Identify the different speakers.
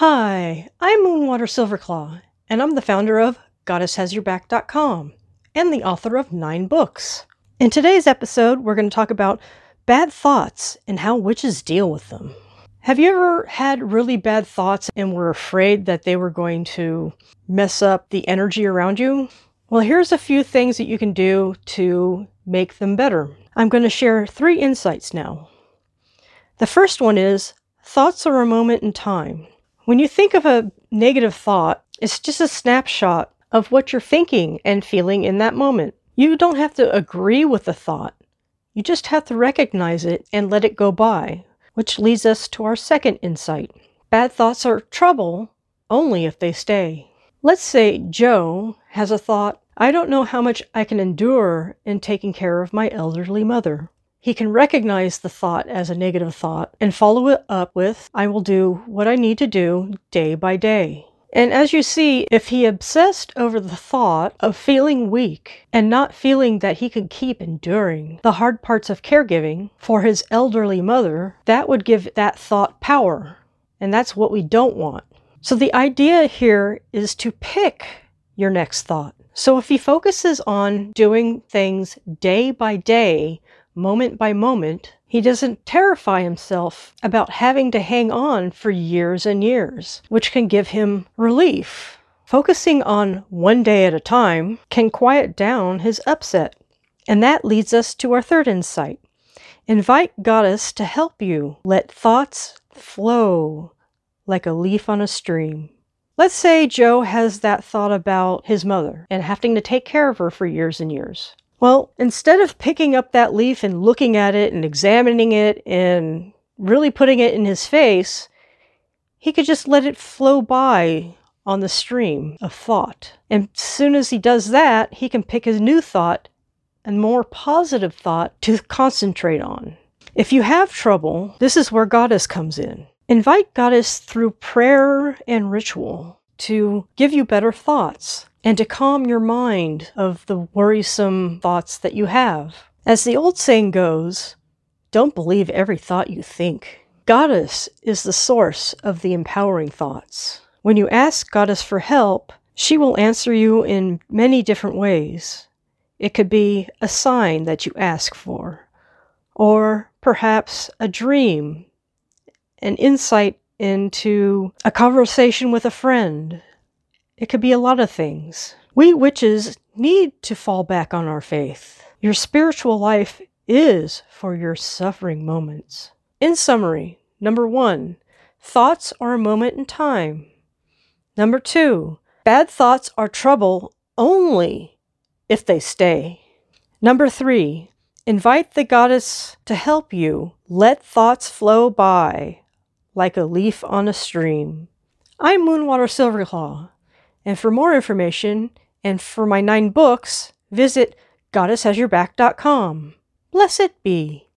Speaker 1: Hi, I'm Moonwater Silverclaw, and I'm the founder of GoddessHasYourBack.com and the author of 9 books. In today's episode, we're going to talk about bad thoughts and how witches deal with them. Have you ever had really bad thoughts and were afraid that they were going to mess up the energy around you? Well, here's a few things that you can do to make them better. I'm going to share 3 insights now. The first one is, thoughts are a moment in time. When you think of a negative thought, it's just a snapshot of what you're thinking and feeling in that moment. You don't have to agree with the thought. You just have to recognize it and let it go by, which leads us to our second insight. Bad thoughts are trouble only if they stay. Let's say Joe has a thought, I don't know how much I can endure in taking care of my elderly mother. He can recognize the thought as a negative thought and follow it up with, I will do what I need to do day by day. And as you see, if he obsessed over the thought of feeling weak and not feeling that he could keep enduring the hard parts of caregiving for his elderly mother, that would give that thought power. And that's what we don't want. So the idea here is to pick your next thought. So if he focuses on doing things day by day, moment by moment, he doesn't terrify himself about having to hang on for years and years, which can give him relief. Focusing on one day at a time can quiet down his upset. And that leads us to our third insight. Invite Goddess to help you let thoughts flow like a leaf on a stream. Let's say Joe has that thought about his mother and having to take care of her for years and years. Well, instead of picking up that leaf and looking at it and examining it and really putting it in his face, he could just let it flow by on the stream of thought. And as soon as he does that, he can pick a new thought, a more positive thought to concentrate on. If you have trouble, this is where Goddess comes in. Invite Goddess through prayer and ritual to give you better thoughts and to calm your mind of the worrisome thoughts that you have. As the old saying goes, don't believe every thought you think. Goddess is the source of the empowering thoughts. When you ask Goddess for help, she will answer you in many different ways. It could be a sign that you ask for, or perhaps a dream, an insight into a conversation with a friend. It could be a lot of things. We witches need to fall back on our faith. Your spiritual life is for your suffering moments. In summary, number 1, thoughts are a moment in time. Number 2, bad thoughts are trouble only if they stay. Number 3, invite the Goddess to help you let thoughts flow by like a leaf on a stream. I'm Moonwater Silverclaw. And for more information, and for my 9 books, visit GoddessHasYourBack.com. Blessed be.